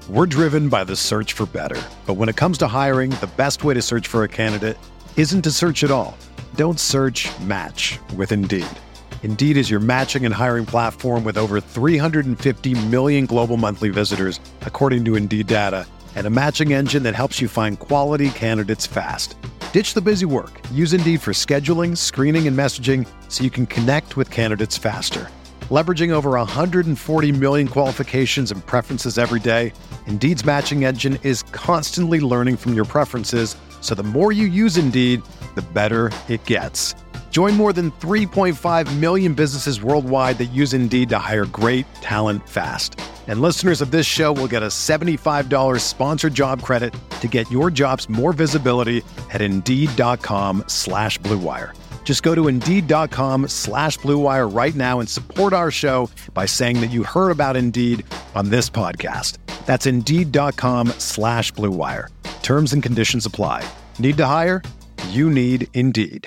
We're driven by the search for better. But when it comes to hiring, the best way to search for a candidate isn't to search at all. Don't search, match with Indeed. Indeed is your matching and hiring platform with over 350 million global monthly visitors, according to Indeed data, and a matching engine that helps you find quality candidates fast. Ditch the busy work. Use Indeed for scheduling, screening, and messaging so you can connect with candidates faster. Leveraging over 140 million qualifications and preferences every day, Indeed's matching engine is constantly learning from your preferences, so the more you use Indeed, the better it gets. Join more than 3.5 million businesses worldwide that use Indeed to hire great talent fast. And listeners of this show will get a $75 sponsored job credit to get your jobs more visibility at Indeed.com/Blue Wire. Just go to Indeed.com/Blue Wire right now and support our show by saying that you heard about Indeed on this podcast. That's Indeed.com/Blue Wire. Terms and conditions apply. Need to hire? You need Indeed.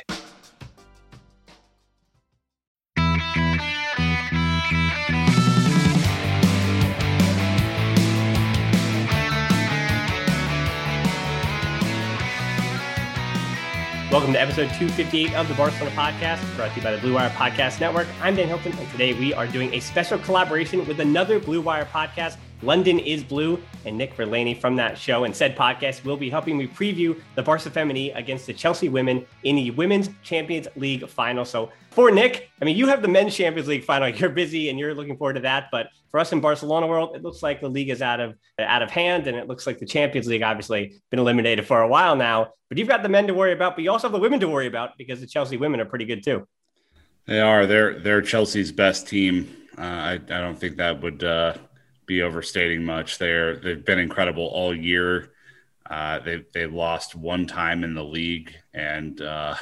Welcome to episode 258 of the Barcelona Podcast, brought to you by the Blue Wire Podcast Network. I'm Dan Hilton, and today we are doing a special collaboration with another Blue Wire podcast, London is Blue, and Nick Verlaney from that show and said podcast will be helping me preview the Barca Femení against the Chelsea women in the Women's Champions League final. So for Nick, I mean, you have the Men's Champions League final. You're busy and you're looking forward to that. But for us in Barcelona world, it looks like the league is out of hand, and it looks like the Champions League obviously been eliminated for a while now. But you've got the men to worry about, but you also have the women to worry about because the Chelsea women are pretty good too. They are. They're Chelsea's best team. I don't think that would be overstating much. They've been incredible all year. They lost one time in the league and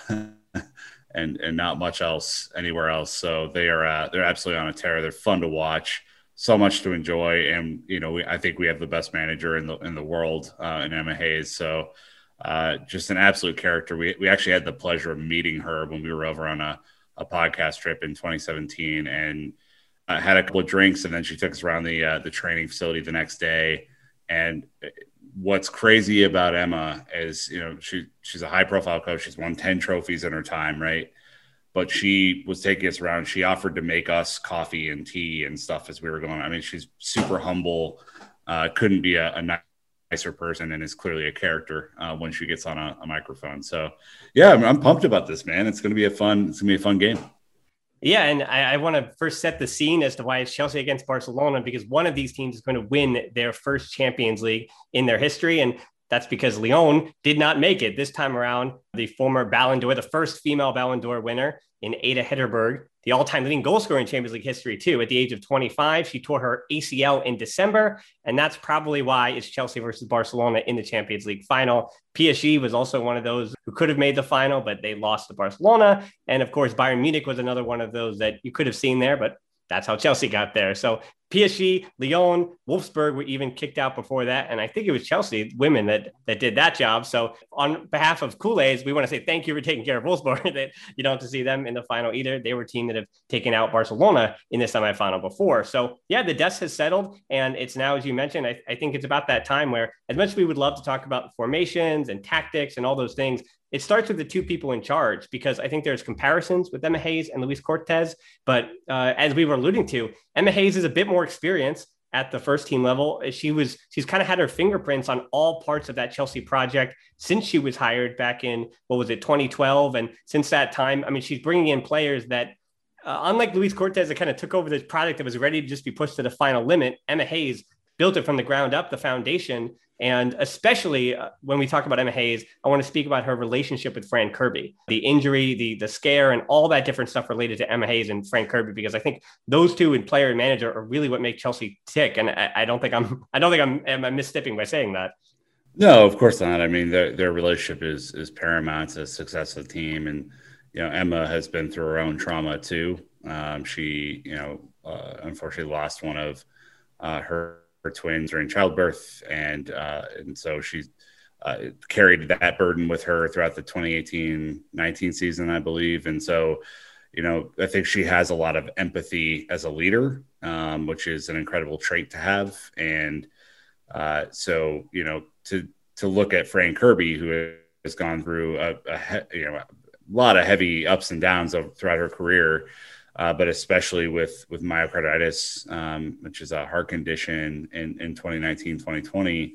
not much else anywhere else. So they're absolutely on a tear. They're fun to watch. So much to enjoy, and I think we have the best manager in the world in Emma Hayes. So just an absolute character. We actually had the pleasure of meeting her when we were over on a podcast trip in 2017, and had a couple of drinks, and then she took us around the training facility the next day. And what's crazy about Emma is she's a high profile coach. She's won 10 trophies in her time, right? But she was taking us around. She offered to make us coffee and tea and stuff as we were going. I mean, she's super humble, couldn't be a nicer person, and is clearly a character when she gets on a microphone. So yeah, I'm pumped about this, man. It's going to be a fun game. Yeah, and I want to first set the scene as to why it's Chelsea against Barcelona, because one of these teams is going to win their first Champions League in their history, and that's because Lyon did not make it this time around. The former Ballon d'Or, the first female Ballon d'Or winner in Ada Hegerberg, the all-time leading goal scorer in Champions League history too. At the age of 25, she tore her ACL in December, and that's probably why it's Chelsea versus Barcelona in the Champions League final. PSG was also one of those who could have made the final, but they lost to Barcelona. And of course, Bayern Munich was another one of those that you could have seen there, but that's how Chelsea got there. So PSG, Lyon, Wolfsburg were even kicked out before that. And I think it was Chelsea women that did that job. So on behalf of Kool-Aids, we want to say thank you for taking care of Wolfsburg. That you don't have to see them in the final either. They were a team that have taken out Barcelona in the semifinal before. So yeah, the dust has settled. And it's now, as you mentioned, I think it's about that time where, as much as we would love to talk about formations and tactics and all those things, it starts with the two people in charge, because I think there's comparisons with Emma Hayes and Luis Cortez. But as we were alluding to, Emma Hayes is a bit more experienced at the first team level. She's kind of had her fingerprints on all parts of that Chelsea project since she was hired back in, 2012. And since that time, I mean, she's bringing in players that, unlike Luis Cortez, that kind of took over this project that was ready to just be pushed to the final limit, Emma Hayes built it from the ground up, the foundation. And especially when we talk about Emma Hayes, I want to speak about her relationship with Fran Kirby, the injury, the scare, and all that different stuff related to Emma Hayes and Fran Kirby, because I think those two in player and manager are really what make Chelsea tick. And I don't think I'm misstepping by saying that. No, of course not. I mean, their relationship is paramount to the success of the team. And, Emma has been through her own trauma too. She, unfortunately lost one of her twins during childbirth, and so she carried that burden with her throughout the 2018-19 season, I believe. And so, I think she has a lot of empathy as a leader, which is an incredible trait to have. And So, to look at Fran Kirby, who has gone through a lot of heavy ups and downs throughout her career, but especially with myocarditis, which is a heart condition in 2019, 2020.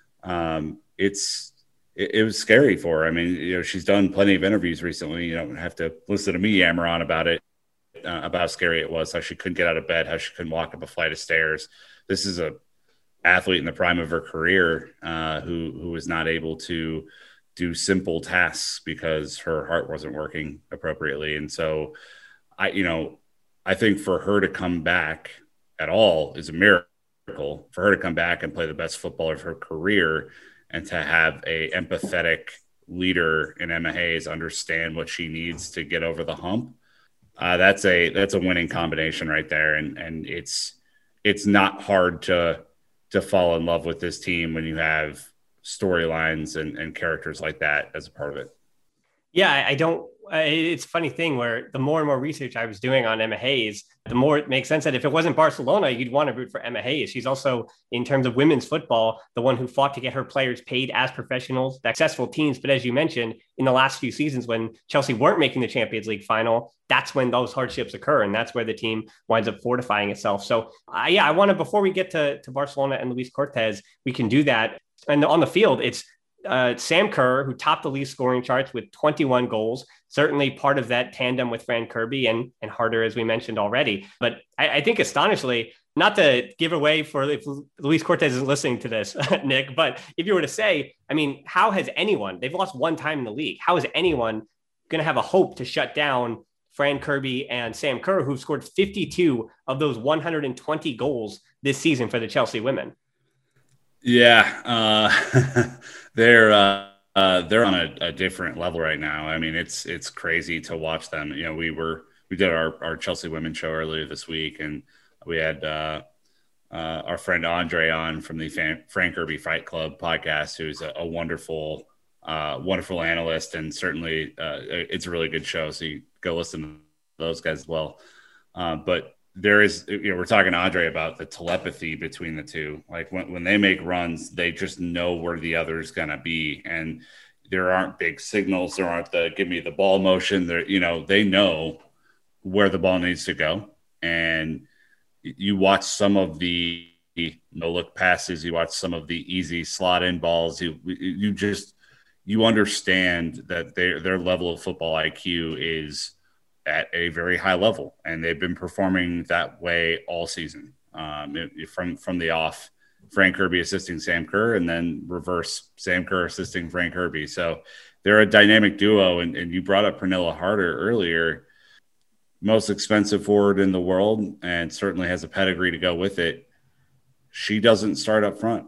It was scary for her. I mean, she's done plenty of interviews recently. You don't have to listen to me yammer on about it, about how scary it was, how she couldn't get out of bed, how she couldn't walk up a flight of stairs. This is a athlete in the prime of her career who was not able to do simple tasks because her heart wasn't working appropriately. And so I think for her to come back at all is a miracle. For her to come back and play the best football of her career and to have a empathetic leader in Emma Hayes understand what she needs to get over the hump, that's a winning combination right there. And it's not hard to fall in love with this team when you have storylines and characters like that as a part of it. Yeah, it's a funny thing where the more and more research I was doing on Emma Hayes, the more it makes sense that if it wasn't Barcelona, you'd want to root for Emma Hayes. She's also, in terms of women's football, the one who fought to get her players paid as professionals, successful teams. But as you mentioned, in the last few seasons, when Chelsea weren't making the Champions League final, that's when those hardships occur. And that's where the team winds up fortifying itself. So I want to, before we get to Barcelona and Luis Cortez, we can do that. And on the field, it's Sam Kerr, who topped the league scoring charts with 21 goals, certainly part of that tandem with Fran Kirby and Harder, as we mentioned already. But I think astonishingly, not to give away for if Luis Cortez is listening to this, Nick, but if you were to say, I mean, how has anyone, they've lost one time in the league, how is anyone going to have a hope to shut down Fran Kirby and Sam Kerr, who've scored 52 of those 120 goals this season for the Chelsea women? Yeah, they're on a different level right now. I mean, it's crazy to watch them. We did our Chelsea women's show earlier this week, and we had our friend Andre on from the Fran Kirby Fight Club podcast, who's a wonderful analyst, and certainly it's a really good show. So you go listen to those guys as well. But there is, we're talking to Andre about the telepathy between the two. Like when they make runs, they just know where the other's going to be. And there aren't big signals. There aren't the give me the ball motion. They know where the ball needs to go. And you watch some of the no look passes. You watch some of the easy slot in balls. You understand that their level of football IQ is at a very high level, and they've been performing that way all season. From the off, Fran Kirby assisting Sam Kerr, and then reverse, Sam Kerr assisting Fran Kirby. So they're a dynamic duo. And you brought up Pernilla Harder earlier, most expensive forward in the world, and certainly has a pedigree to go with it. She doesn't start up front.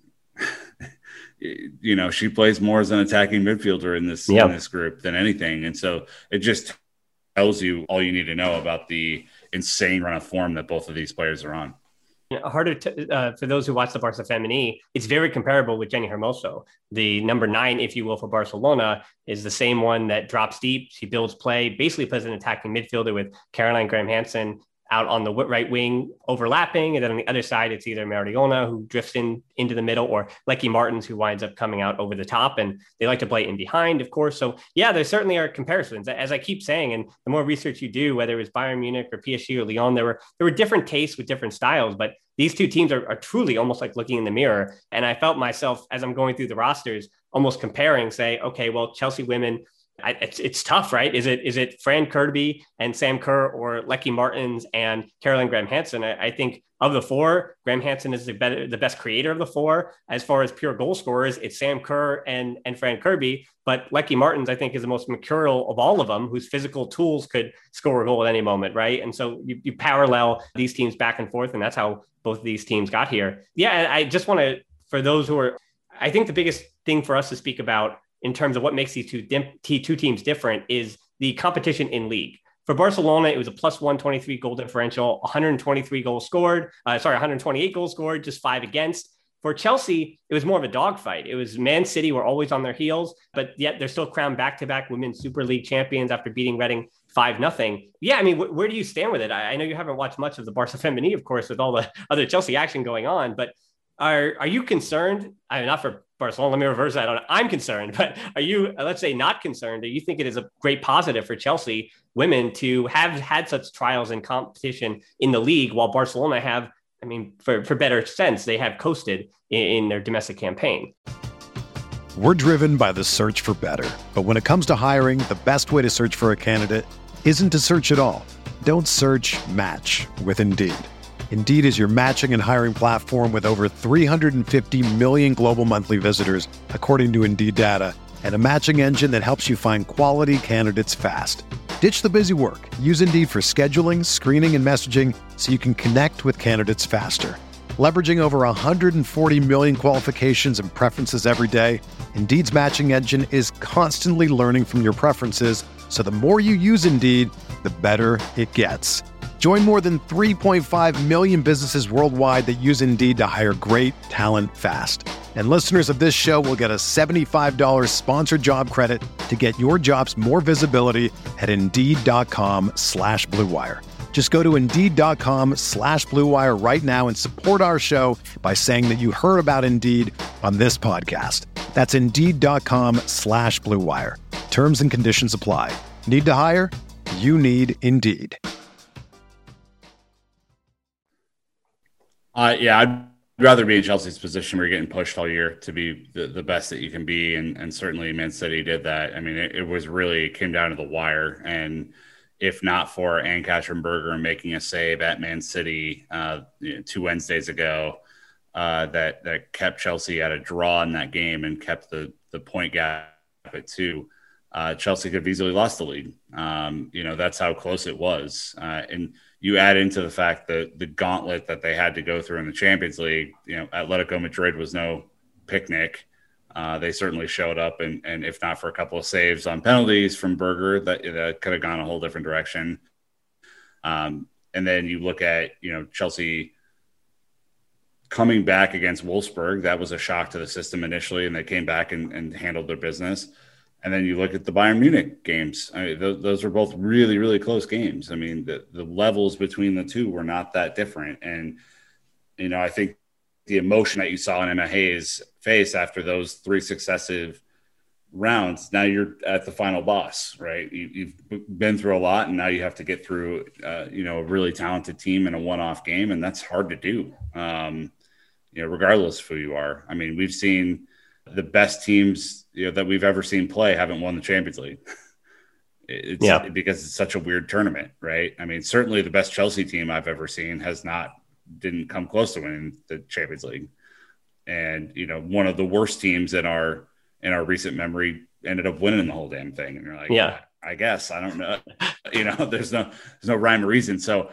She plays more as an attacking midfielder in this group than anything. And so it just tells you all you need to know about the insane run of form that both of these players are on. Harder for those who watch the Barca Femenil, it's very comparable with Jenny Hermoso. The number 9, if you will, for Barcelona is the same one that drops deep. She builds play, basically plays an attacking midfielder with Caroline Graham-Hansen out on the right wing overlapping. And then on the other side, it's either Mariona, who drifts into the middle, or Lecky Martins, who winds up coming out over the top. And they like to play in behind, of course. So yeah, there certainly are comparisons, as I keep saying. And the more research you do, whether it was Bayern Munich or PSG or Lyon, there were different tastes with different styles, but these two teams are truly almost like looking in the mirror. And I felt myself, as I'm going through the rosters, almost comparing, say, okay, well, Chelsea women, it's tough, right? Is it Fran Kirby and Sam Kerr, or Lecky Martins and Caroline Graham-Hansen? I think of the four, Graham-Hansen is the best creator of the four. As far as pure goal scorers, it's Sam Kerr and Fran Kirby. But Lecky Martins, I think, is the most mercurial of all of them, whose physical tools could score a goal at any moment, right? And so you parallel these teams back and forth, and that's how both of these teams got here. Yeah, I just want to, for those who are, I think the biggest thing for us to speak about in terms of what makes these two teams different is the competition in league. For Barcelona, it was a plus 123 goal differential, 128 goals scored, just 5 against. For Chelsea, it was more of a dogfight. It was Man City were always on their heels, but yet they're still crowned back-to-back Women's Super League champions after beating Reading 5-0. Yeah, I mean, where do you stand with it? I know you haven't watched much of the Barca Femenil, of course, with all the other Chelsea action going on, but Are you concerned? I mean, not for Barcelona. Let me reverse that. I'm concerned, but are you, let's say, not concerned? Do you think it is a great positive for Chelsea women to have had such trials and competition in the league, while Barcelona have, I mean, for better sense, they have coasted in their domestic campaign? We're driven by the search for better. But when it comes to hiring, the best way to search for a candidate isn't to search at all. Don't search, match with Indeed. Indeed is your matching and hiring platform with over 350 million global monthly visitors, according to Indeed data, and a matching engine that helps you find quality candidates fast. Ditch the busy work. Use Indeed for scheduling, screening, and messaging so you can connect with candidates faster. Leveraging over 140 million qualifications and preferences every day, Indeed's matching engine is constantly learning from your preferences, so the more you use Indeed, the better it gets. Join more than 3.5 million businesses worldwide that use Indeed to hire great talent fast. And listeners of this show will get a $75 sponsored job credit to get your jobs more visibility at Indeed.com/Blue Wire. Just go to Indeed.com/Blue Wire right now and support our show by saying that you heard about Indeed on this podcast. That's Indeed.com/Blue Wire. Terms and conditions apply. Need to hire? You need Indeed. I'd rather be in Chelsea's position where you're getting pushed all year to be the best that you can be. And certainly Man City did that. I mean, it came down to the wire. And if not for Ann Katrin-Berger making a save at Man City 2 Wednesdays ago, that kept Chelsea at a draw in that game and kept the point gap at 2, Chelsea could have easily lost the league. That's how close it was. And you add into the fact that the gauntlet that they had to go through in the Champions League, Atletico Madrid was no picnic. They certainly showed up, and if not for a couple of saves on penalties from Berger, that could have gone a whole different direction. And then you look at, Chelsea coming back against Wolfsburg. That was a shock to the system initially, and they came back and handled their business. And then you look at the Bayern Munich games. I mean, those are both really, really close games. I mean, the levels between the two were not that different. And, I think the emotion that you saw in Emma Hayes' face after those 3 successive rounds, now you're at the final boss, right? You've been through a lot, and now you have to get through, a really talented team in a one-off game, and that's hard to do, regardless of who you are. I mean, we've seen the best teams that we've ever seen play haven't won the Champions League. Because it's such a weird tournament, right? I mean, certainly the best Chelsea team I've ever seen didn't come close to winning the Champions League. And, one of the worst teams in our recent memory ended up winning the whole damn thing. And you're like, yeah, I guess, I don't know. There's no rhyme or reason. So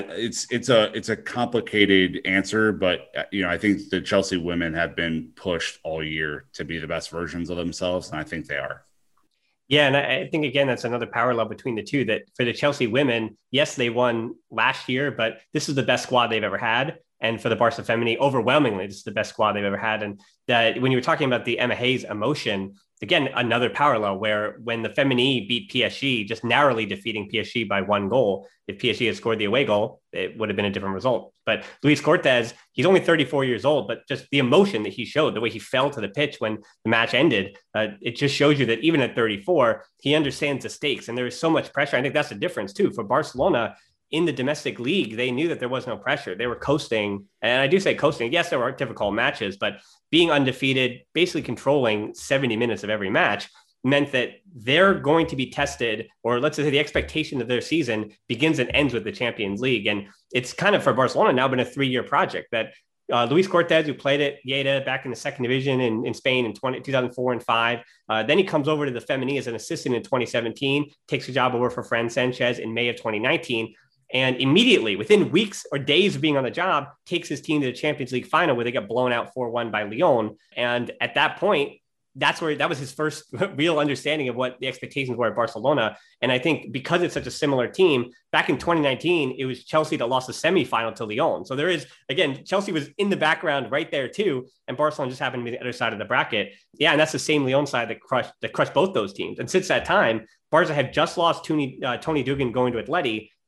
it's a complicated answer, but I think the Chelsea women have been pushed all year to be the best versions of themselves. And I think they are. Yeah. And I think, again, that's another parallel between the two, that for the Chelsea women, yes, they won last year, but this is the best squad they've ever had. And for the Barca Femini, overwhelmingly, this is the best squad they've ever had. And that when you were talking about the Emma Hayes emotion, again, another parallel where when the Femini beat PSG, just narrowly defeating PSG by 1 goal, if PSG had scored the away goal, it would have been a different result. But Luis Cortez, he's only 34 years old, but just the emotion that he showed, the way he fell to the pitch when the match ended, it just shows you that even at 34, he understands the stakes. And there is so much pressure. I think that's the difference too. For Barcelona, in the domestic league, they knew that there was no pressure. They were coasting. And I do say coasting. Yes, there were difficult matches, but being undefeated, basically controlling 70 minutes of every match, meant that they're going to be tested, or let's say the expectation of their season begins and ends with the Champions League. And it's kind of, for Barcelona, now been a 3-year project that Luis Cortez, who played at Lleida back in the second division in Spain in 2004 and 5. Then he comes over to the Femini as an assistant in 2017, takes a job over for Fran Sanchez in May of 2019. And immediately, within weeks or days of being on the job, takes his team to the Champions League final where they get blown out 4-1 by Lyon. And at that point, that was his first real understanding of what the expectations were at Barcelona. And I think because it's such a similar team, back in 2019, it was Chelsea that lost the semifinal to Lyon. So there is, again, Chelsea was in the background right there too. And Barcelona just happened to be the other side of the bracket. Yeah. And that's the same Lyon side that crushed both those teams. And since that time, Barca had just lost Tony Duggan going to Atleti, but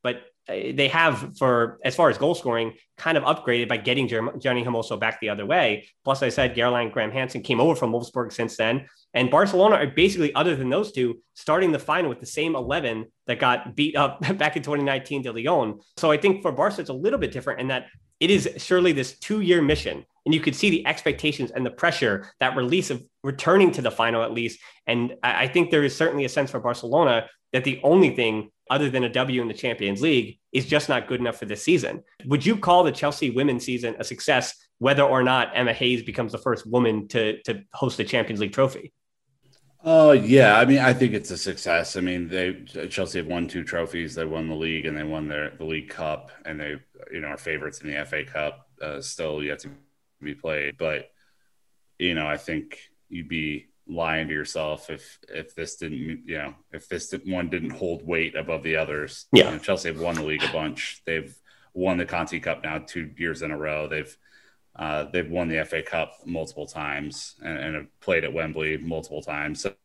they have, for as far as goal scoring, kind of upgraded by getting Johnny Hermoso back the other way. Plus, I said Caroline Graham Hansen came over from Wolfsburg since then. And Barcelona are basically, other than those two, starting the final with the same 11 that got beat up back in 2019 to Lyon. So I think for Barca, it's a little bit different in that it is surely this 2-year mission. And you could see the expectations and the pressure, that release of returning to the final at least. And I think there is certainly a sense for Barcelona that the only thing other than a W in the Champions League is just not good enough for this season. Would you call the Chelsea women's season a success, whether or not Emma Hayes becomes the first woman to host the Champions League trophy? Yeah. I mean, I think it's a success. I mean, Chelsea have won 2 trophies. They won the league and they won the League Cup, and they, are favorites in the FA Cup. Still yet to be played, but I think you'd be lying to yourself if this didn't, one didn't hold weight above the others. Yeah, Chelsea have won the league a bunch. They've won the Conti Cup now 2 years in a row. They've won the FA Cup multiple times and have played at Wembley multiple times. So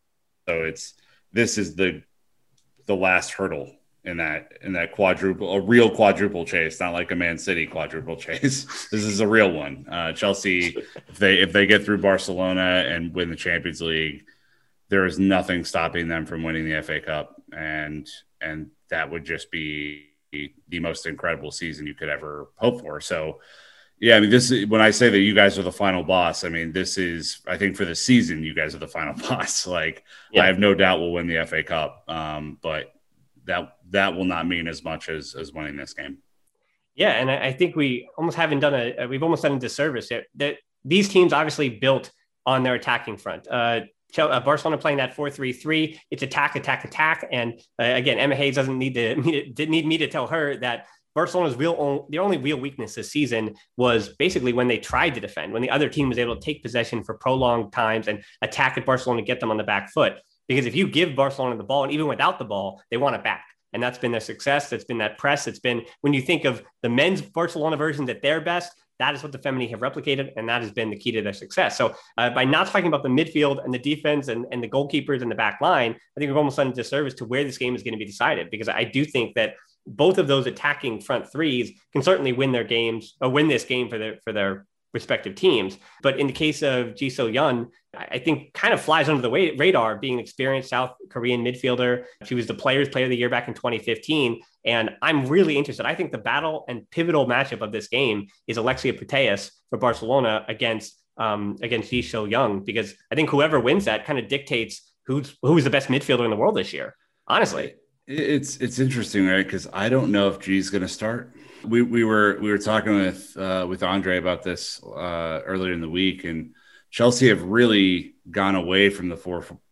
this is the last hurdle in that quadruple, a real quadruple chase, not like a Man City quadruple chase. This is a real one. Chelsea, if they get through Barcelona and win the Champions League, there is nothing stopping them from winning the FA Cup, and that would just be the most incredible season you could ever hope for. So, yeah, I mean, this is when I say that you guys are the final boss. I mean, this is, I think, for the season, you guys are the final boss. Like, yeah. I have no doubt we'll win the FA Cup, but that will not mean as much as winning this game. Yeah, and I think we almost haven't done we've almost done a disservice here. That these teams obviously built on their attacking front. Barcelona playing that 4-3-3. It's attack, and again, Emma Hayes didn't need me to tell her that Barcelona's their only real weakness this season was basically when they tried to defend, when the other team was able to take possession for prolonged times and attack at Barcelona, get them on the back foot. Because if you give Barcelona the ball, and even without the ball, they want it back. And that's been their success. That's been that press. It's been, when you think of the men's Barcelona versions at their best, that is what the Femini have replicated, and that has been the key to their success. So by not talking about the midfield and the defense and the goalkeepers and the back line, I think we've almost done a disservice to where this game is going to be decided, because I do think that both of those attacking front threes can certainly win their games or win this game for their respective teams. But in the case of Ji So-yeon, I think kind of flies under the radar, being an experienced South Korean midfielder. She was the Players' Player of the Year back in 2015. And I'm really interested. I think the battle and pivotal matchup of this game is Alexia Putellas for Barcelona against Ji So-yeon, because I think whoever wins that kind of dictates who's the best midfielder in the world this year, honestly. It's interesting, right? Because I don't know if G's going to start. We were talking with Andre about this earlier in the week, and Chelsea have really gone away from the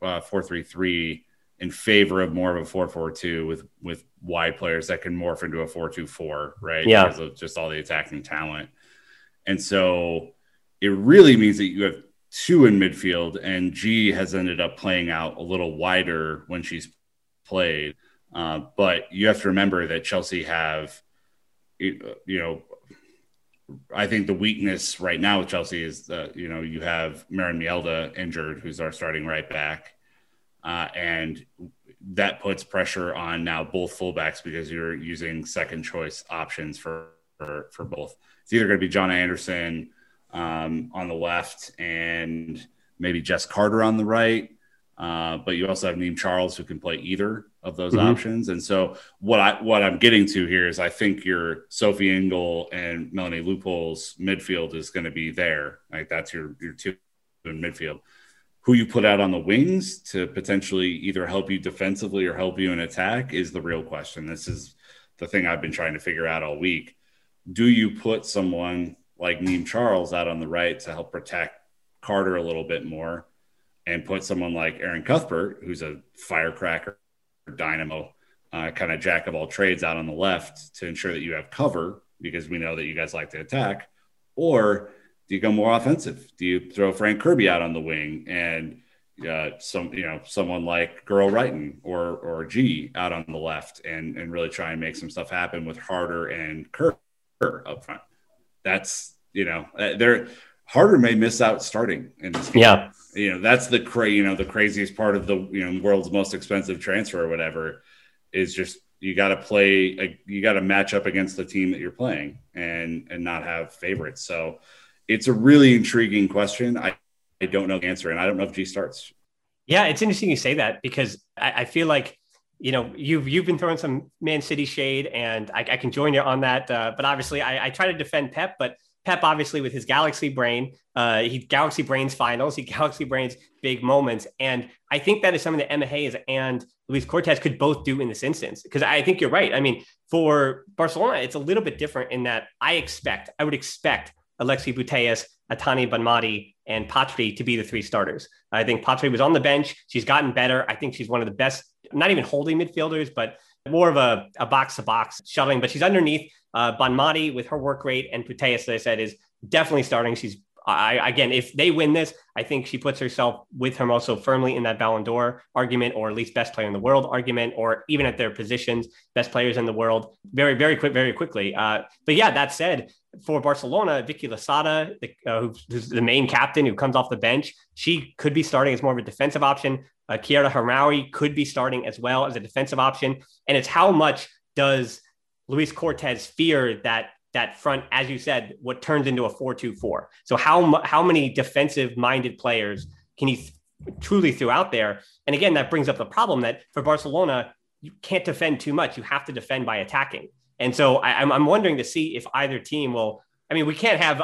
4-3-3 in favor of more of a 4-4-2 with wide players that can morph into a 4-2-4, right? Yeah, because of just all the attacking talent. And so it really means that you have 2 in midfield, and G has ended up playing out a little wider when she's played. But you have to remember that Chelsea have, I think the weakness right now with Chelsea is that, you have Maren Mjelde injured, who's our starting right back. And that puts pressure on now both fullbacks, because you're using second choice options for both. It's either going to be Jonna Anderson on the left and maybe Jess Carter on the right. But you also have Niamh Charles, who can play either of those options. And so what I'm getting to here is I think your Sophie Ingle and Melanie Leupolz's midfield is going to be there. Like, that's your 2 in midfield. Who you put out on the wings to potentially either help you defensively or help you in attack is the real question. This is the thing I've been trying to figure out all week. Do you put someone like Niamh Charles out on the right to help protect Carter a little bit more, and put someone like Erin Cuthbert, who's a firecracker, dynamo, kind of jack of all trades, out on the left to ensure that you have cover, because we know that you guys like to attack? Or do you go more offensive? Do you throw Frank Kirby out on the wing and someone like Girl Wrighton or G out on the left and really try and make some stuff happen with Harder and Kerr up front? That's, Harder may miss out starting in this game. Yeah. That's the craziest part of the world's most expensive transfer or whatever, is just you got to match up against the team that you're playing and not have favorites. So it's a really intriguing question. I don't know the answer, and I don't know if G starts. Yeah, it's interesting you say that, because I feel like, you've been throwing some Man City shade, and I can join you on that. But obviously, I try to defend Pep, but Pep, obviously, with his Galaxy brain, he Galaxy brains finals, he Galaxy brains big moments. And I think that is something that Emma Hayes and Luis Cortez could both do in this instance, because I think you're right. I mean, for Barcelona, it's a little bit different in that I would expect Alexis Putellas, Atani Bonmati, and Patri to be the three starters. I think Patri was on the bench. She's gotten better. I think she's one of the best, not even holding midfielders, but more of a box-to-box shuttling. But she's underneath Bonmati with her work rate, and Putellas, as I said, is definitely starting. She's again, if they win this, I think she puts herself with Hermoso firmly in that Ballon d'Or argument, or at least best player in the world argument, or even at their positions, best players in the world, very, very quickly. But yeah, that said, for Barcelona, Vicky Losada, who's the main captain, who comes off the bench, she could be starting as more of a defensive option. Chiara Hamraoui could be starting as well as a defensive option. And it's how much does Luis Cortez fear that front, as you said, what turns into a 4-2-4. So how many defensive-minded players can he truly throw out there? And again, that brings up the problem that for Barcelona, you can't defend too much. You have to defend by attacking. And so I'm wondering to see if either team will. I mean, we can't have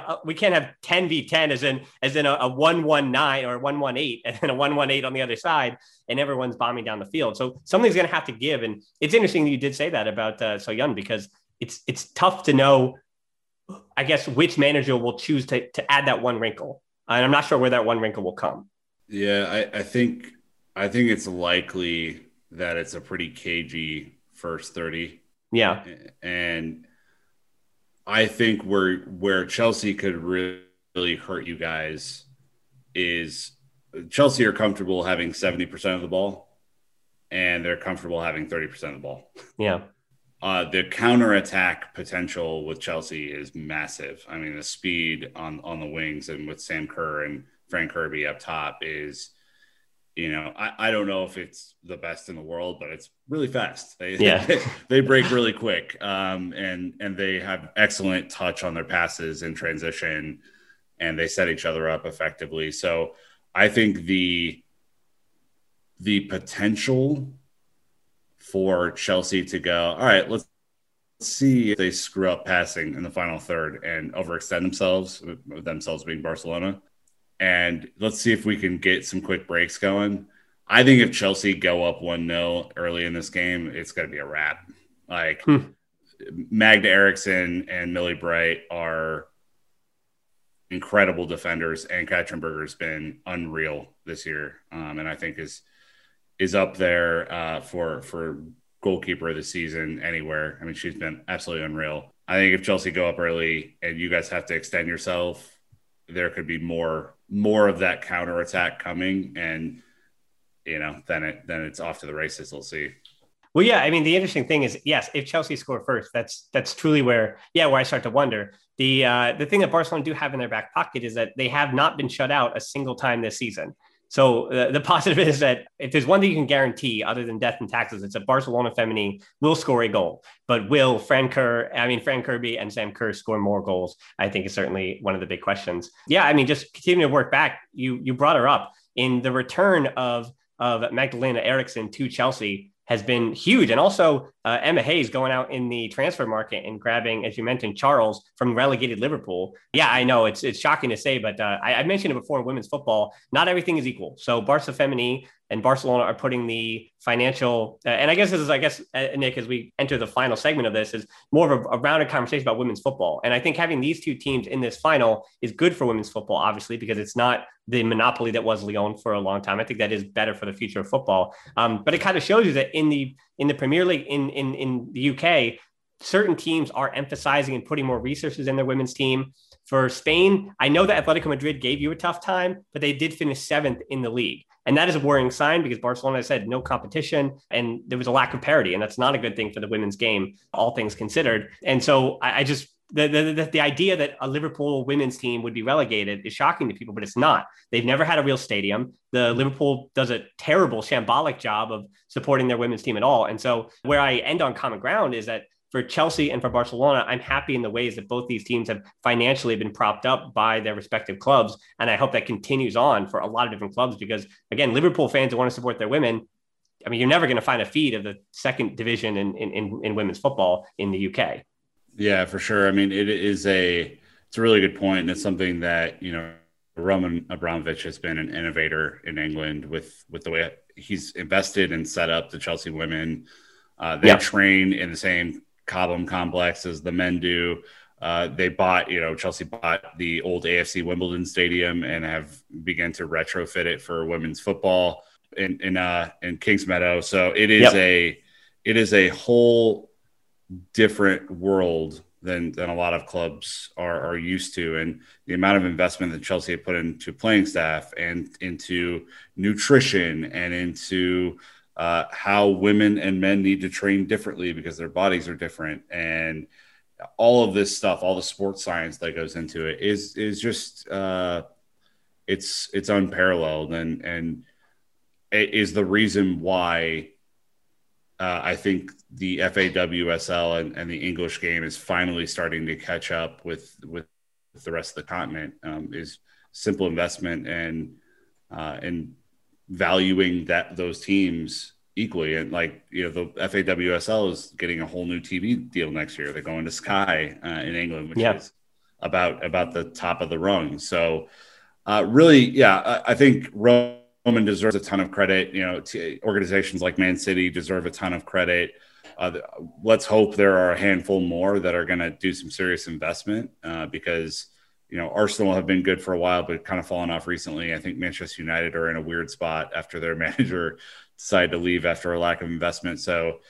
10v10 as in a 1-1-9 or 1-1-8 and then a 1-1-8 on the other side, and everyone's bombing down the field. So something's going to have to give. And it's interesting that you did say that about Soyeon, because it's tough to know, I guess, which manager will choose to add that one wrinkle. And I'm not sure where that one wrinkle will come. Yeah, I think it's likely that it's a pretty cagey first 30. Yeah. And I think where Chelsea could really hurt you guys is Chelsea are comfortable having 70% of the ball, and they're comfortable having 30% of the ball. Yeah. The counterattack potential with Chelsea is massive. I mean, the speed on the wings and with Sam Kerr and Fran Kirby up top is, I don't know if it's the best in the world, but it's really fast. They break really quick, and they have excellent touch on their passes in transition, and they set each other up effectively. So I think the potential for Chelsea to go, all right, let's see if they screw up passing in the final third and overextend themselves being Barcelona. And let's see if we can get some quick breaks going. I think if Chelsea go up 1-0 early in this game, it's going to be a wrap. Like Magda Eriksson and Millie Bright are incredible defenders, and Katrin Berger's been unreal this year. And I think is up there for goalkeeper of the season anywhere. I mean, she's been absolutely unreal. I think if Chelsea go up early and you guys have to extend yourself, there could be more of that counterattack coming, and then it's off to the races. We'll see. Well, yeah, I mean, the interesting thing is, yes, if Chelsea score first, that's truly where I start to wonder. The thing that Barcelona do have in their back pocket is that they have not been shut out a single time this season. So the positive is that if there's one thing you can guarantee other than death and taxes, it's that Barcelona Feminine will score a goal. But will Fran Kirby and Sam Kerr score more goals? I think is certainly one of the big questions. Yeah, I mean, just continuing to work back, you brought her up in the return of Magdalena Eriksson to Chelsea has been huge. And also Emma Hayes going out in the transfer market and grabbing, as you mentioned, Charles from relegated Liverpool. Yeah, I know it's shocking to say, but I mentioned it before in women's football, not everything is equal. So Barca Femení and Barcelona are putting the financial, and I guess this is, Nick, as we enter the final segment of this, is more of a rounded conversation about women's football. And I think having these two teams in this final is good for women's football, obviously, because it's not the monopoly that was Lyon for a long time. I think that is better for the future of football. But it kind of shows you that in the Premier League in the UK, certain teams are emphasizing and putting more resources in their women's team. For Spain, I know that Atletico Madrid gave you a tough time, but they did finish 7th in the league. And that is a worrying sign because Barcelona said no competition and there was a lack of parity. And that's not a good thing for the women's game, all things considered. And so I just the idea that a Liverpool women's team would be relegated is shocking to people, but it's not. They've never had a real stadium. The Liverpool does a terrible shambolic job of supporting their women's team at all. And so where I end on common ground is that for Chelsea and for Barcelona, I'm happy in the ways that both these teams have financially been propped up by their respective clubs. And I hope that continues on for a lot of different clubs, because again, Liverpool fans who want to support their women, I mean, you're never going to find a feed of the second division in women's football in the UK. Yeah, for sure. I mean, it's a really good point. And it's something that, Roman Abramovich has been an innovator in England with the way he's invested and set up the Chelsea women. They train in the same Cobham complex as the men do. They bought, Chelsea bought the old AFC Wimbledon stadium and have begun to retrofit it for women's football in Kingsmeadow. So it is a whole different world than a lot of clubs are used to. And the amount of investment that Chelsea had put into playing staff and into nutrition and into how women and men need to train differently because their bodies are different. And all of this stuff, all the sports science that goes into it is just it's unparalleled. And it is the reason why I think the FAWSL and the English game is finally starting to catch up with the rest of the continent. Is simple investment and valuing those teams equally. And the FAWSL is getting a whole new TV deal next year. They're going to Sky in England, which is about the top of the rung. So really, I think Roman deserves a ton of credit. Organizations like Man City deserve a ton of credit. Let's hope there are a handful more that are going to do some serious investment because, Arsenal have been good for a while, but kind of fallen off recently. I think Manchester United are in a weird spot after their manager decided to leave after a lack of investment. So,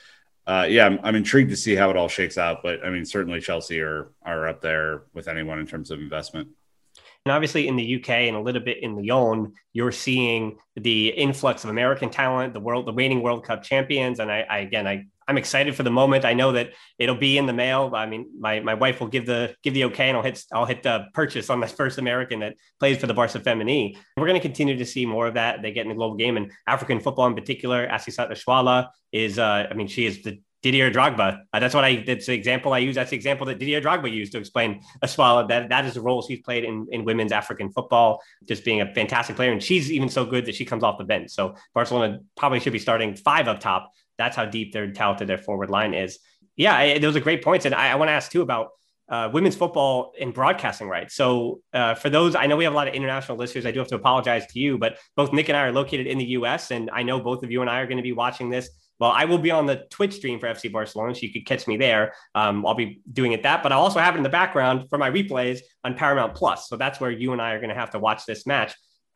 I'm intrigued to see how it all shakes out. But, I mean, certainly Chelsea are up there with anyone in terms of investment. And obviously in the UK and a little bit in Lyon, you're seeing the influx of American talent, the reigning World Cup champions. And I'm excited for the moment. I know that it'll be in the mail. I mean, my wife will give the okay, and I'll hit the purchase on the first American that plays for the Barca Femení. We're going to continue to see more of that. They get in the global game, and African football in particular. Asisat Oshoala is, she is the Didier Drogba. That's the example I use. That's the example that Didier Drogba used to explain Oshoala. That is the role she's played in women's African football, just being a fantastic player. And she's even so good that she comes off the bench. So Barcelona probably should be starting 5 up top. That's how deep their talented their forward line is. Yeah, those are great points. And I want to ask too about women's football and broadcasting rights. So for those, I know we have a lot of international listeners. I do have to apologize to you, but both Nick and I are located in the US, and I know both of you and I are going to be watching this. Well, I will be on the Twitch stream for FC Barcelona, so you could catch me there. I'll be doing it but I'll also have it in the background for my replays on Paramount Plus. So that's where you and I are going to have to watch this match.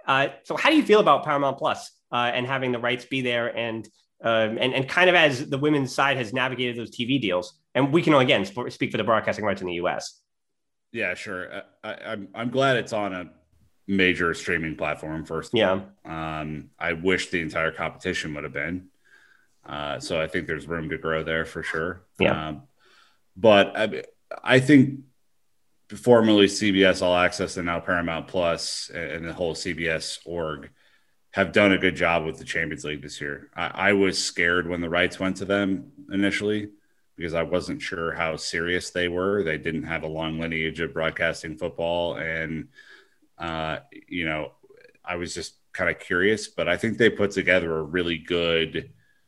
So how do you feel about Paramount Plus and having the rights be there and kind of as the women's side has navigated those TV deals? And we can, again, speak for the broadcasting rights in the US. Yeah, sure. I'm glad it's on a major streaming platform first. Yeah. I wish the entire competition would have been. So I think there's room to grow there for sure. Yeah. But I think formerly CBS All Access and now Paramount Plus and the whole CBS org have done a good job with the Champions League this year. I was scared when the rights went to them initially because I wasn't sure how serious they were. They didn't have a long lineage of broadcasting football. And, I was just kind of curious, but I think they put together a really good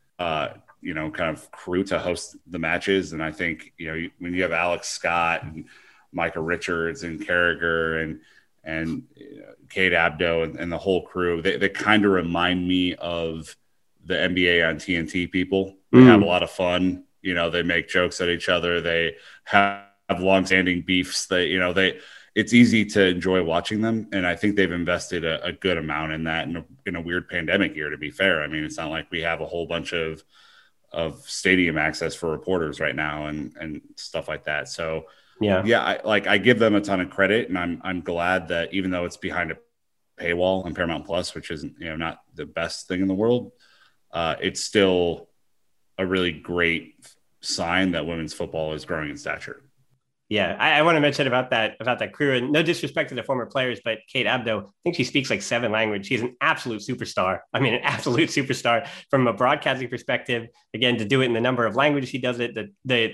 kind of crew to host the matches. And I think, when you have Alex Scott and Micah Richards and Carragher and Kate Abdo and the whole crew, they kind of remind me of the NBA on TNT people. They have a lot of fun. They make jokes at each other. They have longstanding beefs. It's easy to enjoy watching them. And I think they've invested a good amount in that in a weird pandemic year, to be fair. I mean, it's not like we have a whole bunch of stadium access for reporters right now and stuff like that. So I give them a ton of credit, and I'm glad that even though it's behind a paywall on Paramount Plus, which isn't, not the best thing in the world, it's still a really great sign that women's football is growing in stature. Yeah, I want to mention about that crew, and no disrespect to the former players, but Kate Abdo, I think she speaks like 7 languages. She's an absolute superstar. I mean, an absolute superstar from a broadcasting perspective. Again, to do it in the number of languages she does it,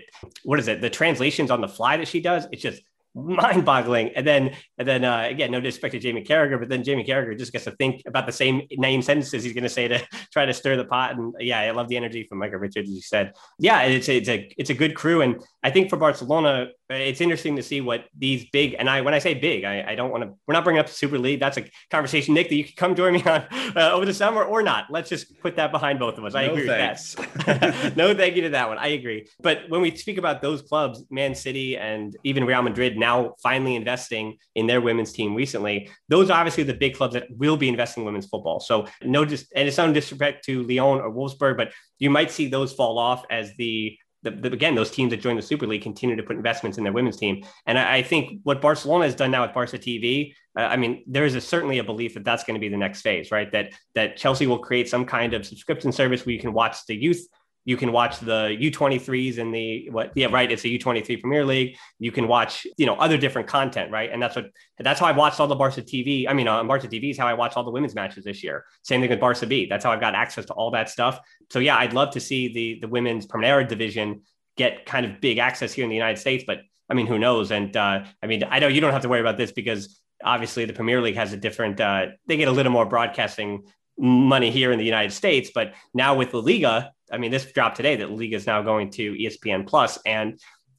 the translations on the fly that she does, it's just mind-boggling. And then again, no disrespect to Jamie Carragher, but then Jamie Carragher just gets to think about the same 9 sentences he's going to say to try to stir the pot. And yeah, I love the energy from Micah Richards, as you said. Yeah, it's a good crew, and I think for Barcelona, it's interesting to see what these big, and when I say big, I don't want to, we're not bringing up the Super League. That's a conversation, Nick, that you can come join me on over the summer or not. Let's just put that behind both of us. I agree with that. No, thank you to that one. I agree. But when we speak about those clubs, Man City and even Real Madrid now finally investing in their women's team recently, those are obviously the big clubs that will be investing in women's football. So and it's no disrespect to Lyon or Wolfsburg, but you might see those fall off as again, those teams that join the Super League continue to put investments in their women's team. And I think what Barcelona has done now with Barca TV, I mean, there is certainly a belief that that's going to be the next phase, right? That Chelsea will create some kind of subscription service where you can watch the youth. You can watch the U23s and it's the U23 Premier League. You can watch, other different content, right? And that's how I watched all the Barca TV. I mean, on Barca TV is how I watched all the women's matches this year. Same thing with Barca B. That's how I got access to all that stuff. So yeah, I'd love to see the women's Primera division get kind of big access here in the United States, but I mean, who knows? And I know you don't have to worry about this because obviously the Premier League has a different, they get a little more broadcasting money here in the United States, but now with La Liga, I mean, this dropped today that La Liga is now going to ESPN Plus, and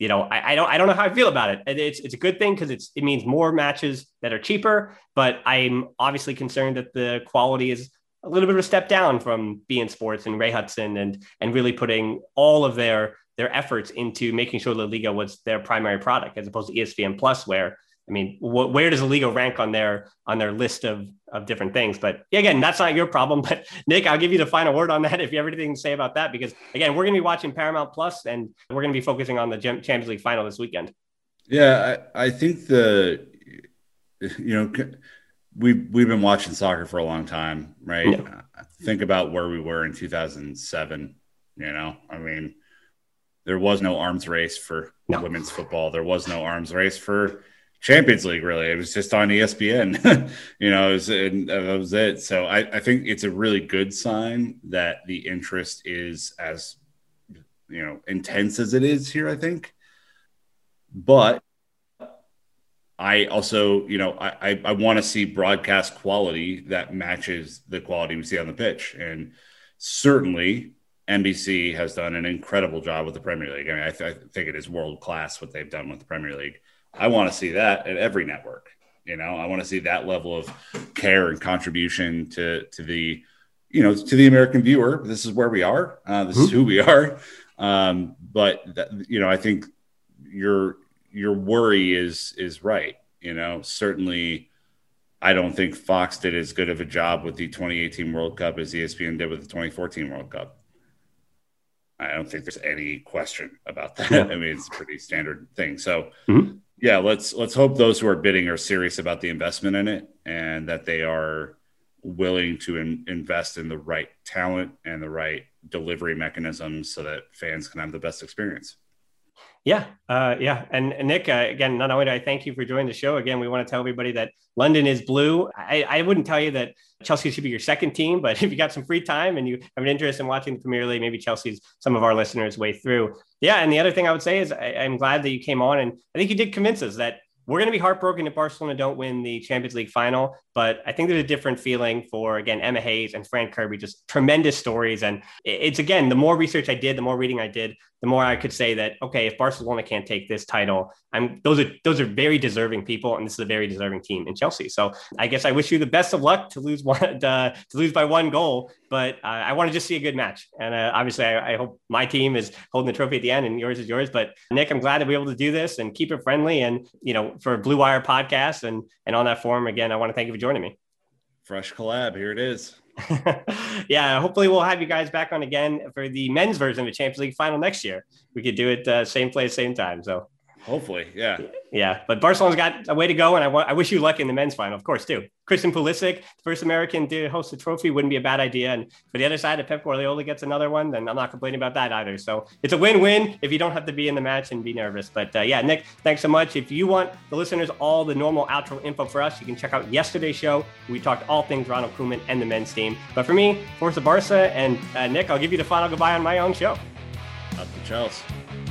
I don't know how I feel about it. It's a good thing because it means more matches that are cheaper, but I'm obviously concerned that the quality is a little bit of a step down from beIN Sports and Ray Hudson and really putting all of their efforts into making sure La Liga was their primary product as opposed to ESPN Plus, where I mean, where does the Liga rank on their list of different things? But yeah, again, that's not your problem. But Nick, I'll give you the final word on that if you have anything to say about that, because again, we're going to be watching Paramount Plus and we're going to be focusing on the Champions League final this weekend. Yeah, I think we've been watching soccer for a long time, right? Yeah. Think about where we were in 2007. I mean, there was no arms race for women's football. There was no arms race for Champions League, really. It was just on ESPN. That was it. So I think it's a really good sign that the interest is as intense as it is here, I think. But I also, I want to see broadcast quality that matches the quality we see on the pitch. And certainly NBC has done an incredible job with the Premier League. I mean, I think it is world class what they've done with the Premier League. I want to see that at every network. I want to see that level of care and contribution to the American viewer. This is where we are. This is who we are. But I think your worry is right. Certainly I don't think Fox did as good of a job with the 2018 World Cup as ESPN did with the 2014 World Cup. I don't think there's any question about that. Yeah. I mean, it's a pretty standard thing. So yeah, let's hope those who are bidding are serious about the investment in it and that they are willing to invest in the right talent and the right delivery mechanisms so that fans can have the best experience. Yeah. And Nick, again, not only do I thank you for joining the show, again, we want to tell everybody that London is blue. I wouldn't tell you that Chelsea should be your second team, but if you got some free time and you have an interest in watching the Premier League, maybe Chelsea's some of our listeners' way through. Yeah. And the other thing I would say is I'm glad that you came on, and I think you did convince us that we're going to be heartbroken if Barcelona don't win the Champions League final. But I think there's a different feeling for, again, Emma Hayes and Fran Kirby, just tremendous stories. And it's, again, the more research I did, the more reading I did, the more I could say that, okay, if Barcelona can't take this title, those are very deserving people. And this is a very deserving team in Chelsea. So I guess I wish you the best of luck to lose by one goal. But I want to just see a good match. And obviously, I hope my team is holding the trophy at the end and yours is yours. But Nick, I'm glad to be able to do this and keep it friendly. And, for Blue Wire podcast and on that forum, again, I want to thank you for joining me. Fresh collab. Here it is. Yeah, hopefully we'll have you guys back on again for the men's version of the Champions League final next year. We could do it same place, same time. So Hopefully, yeah. Yeah, but Barcelona's got a way to go, and I wish you luck in the men's final, of course, too. Christian Pulisic, the first American to host a trophy, wouldn't be a bad idea. And for the other side, if Pep Guardiola gets another one, then I'm not complaining about that either. So it's a win-win if you don't have to be in the match and be nervous. But yeah, Nick, thanks so much. If you want the listeners all the normal outro info for us, you can check out yesterday's show. We talked all things Ronald Koeman and the men's team. But for me, Forza Barca, and Nick, I'll give you the final goodbye on my own show. Up to Chelsea.